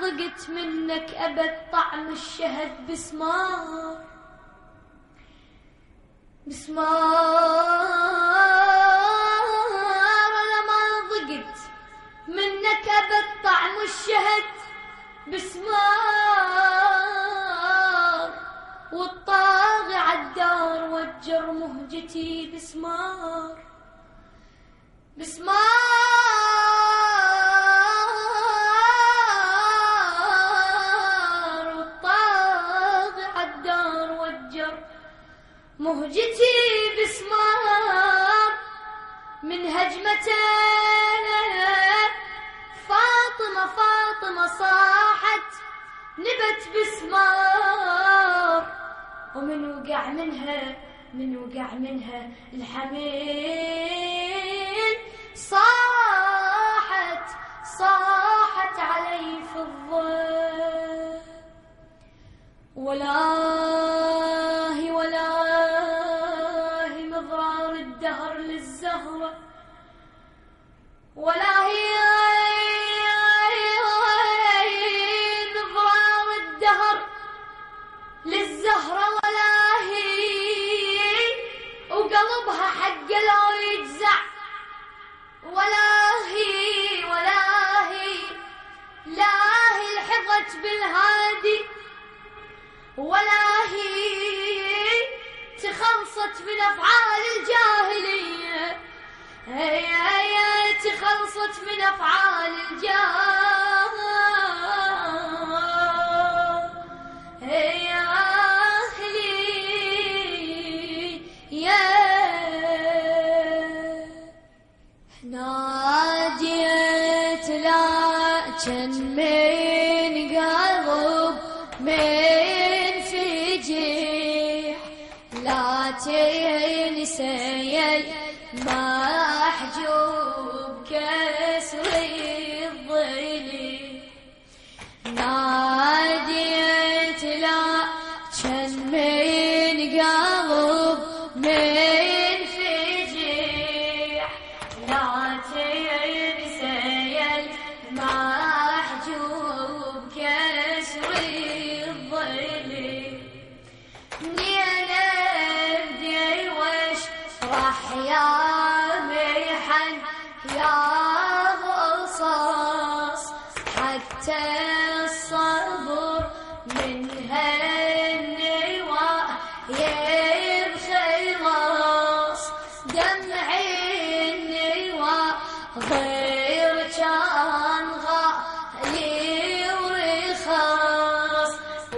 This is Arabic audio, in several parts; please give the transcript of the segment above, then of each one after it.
ضقت منك أبد طعم الشهد بسمار أنا ما ضقت منك أبد طعم الشهد بسمار والطاغي عالدار وجر مهجتي بسمار والطاغي عالدار وجر مهجتي بسمار من هجمتين فاطمة صاحت نبت بسمار ومن وقع منها الحميل صاحت علي في الظل والله مضرار الدهر للزهرة والله مضرار الدهر للزهرة والله وقلبها حق لو يجزع والله لحظت بالهادي والله تخلصت من أفعال الجاهلية تخلصت من أفعال ناديت لكن من قلب من فجيح لا تنسي المحجوب كسر الظليل ناديت لكن من قلب من فجيح لا تنسي المحجوب كسر الظليل بدي وش راح يا محن يا غصاص حتى الصبر من هالنوى يبخلص دمع النوى غير كان غالي ورخاص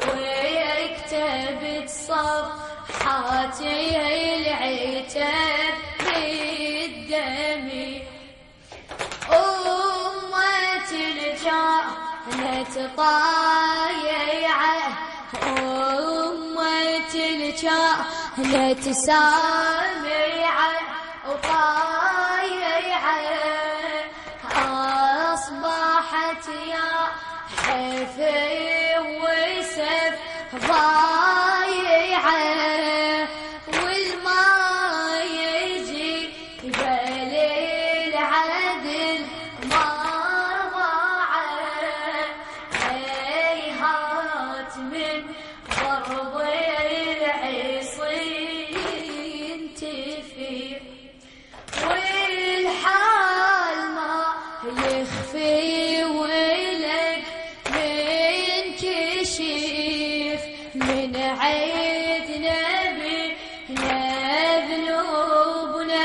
ويكتبت صفحاتي العتاب بالدمي أمة الجهل طايعة أمة الجهل سامعة وطايعة أصبحت يا حفي وسف ضايعة والما يجي قبل العدل ما ضاعه هيهات من ضرب العصين تفي والحال ما يخفي ولك من كشيف من عيدنا بذنوبنا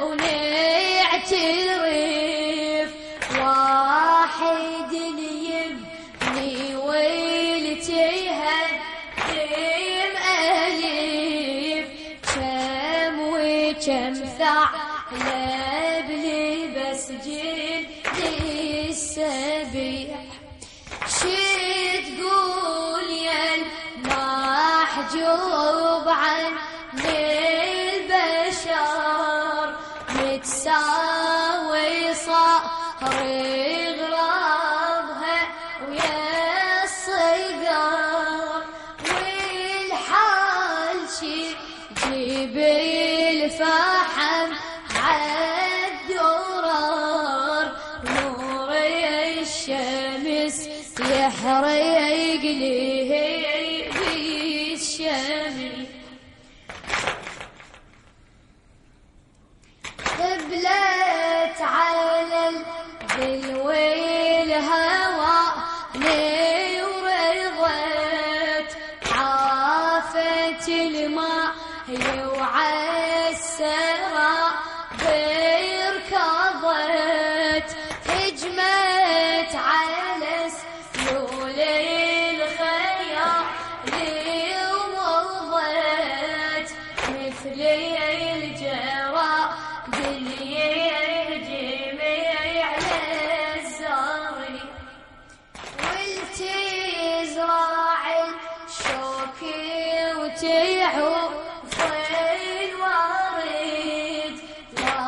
ونعترف واحد يبني ويلتهد كم أليف كم وكم ثعلب لبس جلد السبيع شي تقول يا المحجوب عن البشر متساوي صار غرابها ويا الصغار والحال شي جيب الفحم عالدرار نور الشمس الشمس يحرق لي بالشمس قبلت على الدلو الهوى لي ورضت عافت الماء وعالسرى بركضت هجمت على سيول الخيال ومضت مثل الجرى باليهجم على الزاري والتزرع الشوك وتعوف الورد لا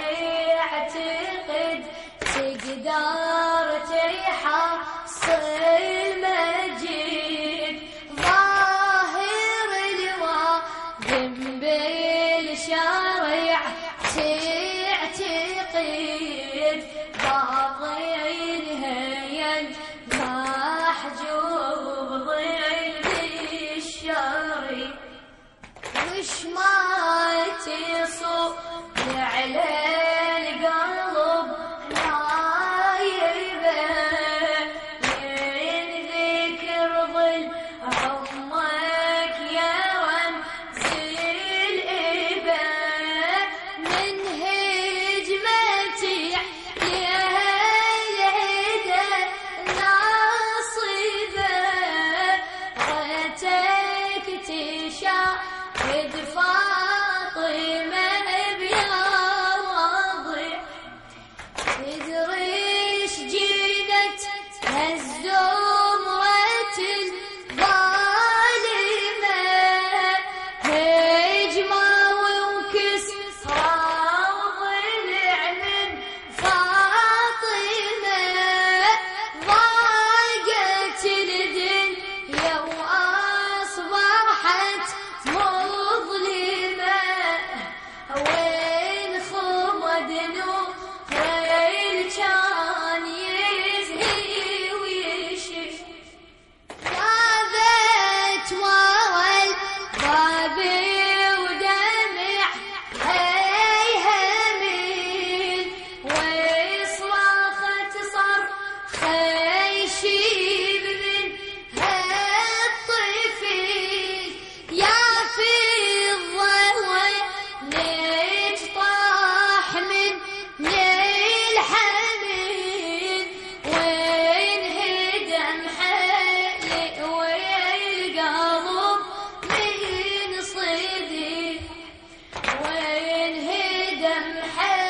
تعتقد تقدر تحصل مجيد ظاهر الوادم بالشارع تعتقد باطنها محجوب ظل بالشارع وش ما تصب على القلب نايبه من ذكر ظل عمك يا رمز الإبه من هجمتي يا العدا ناصبه غتك تشاهد فاطمه بيواضح تدريش جينت الزمرة الظالمة هجمة وكسرى وضلع من فاطمة ضاقت الدنيا وأصبحت مظلمة وين خمد نور وين كان يزهي ويشف غابت ورا الباب ودمع هيهمين وصرخت صرخ يشيب من هالطفل يا في الضوء ليش طاح من الحمل وين هدم حالي والقلب من صدي وين هدم حالي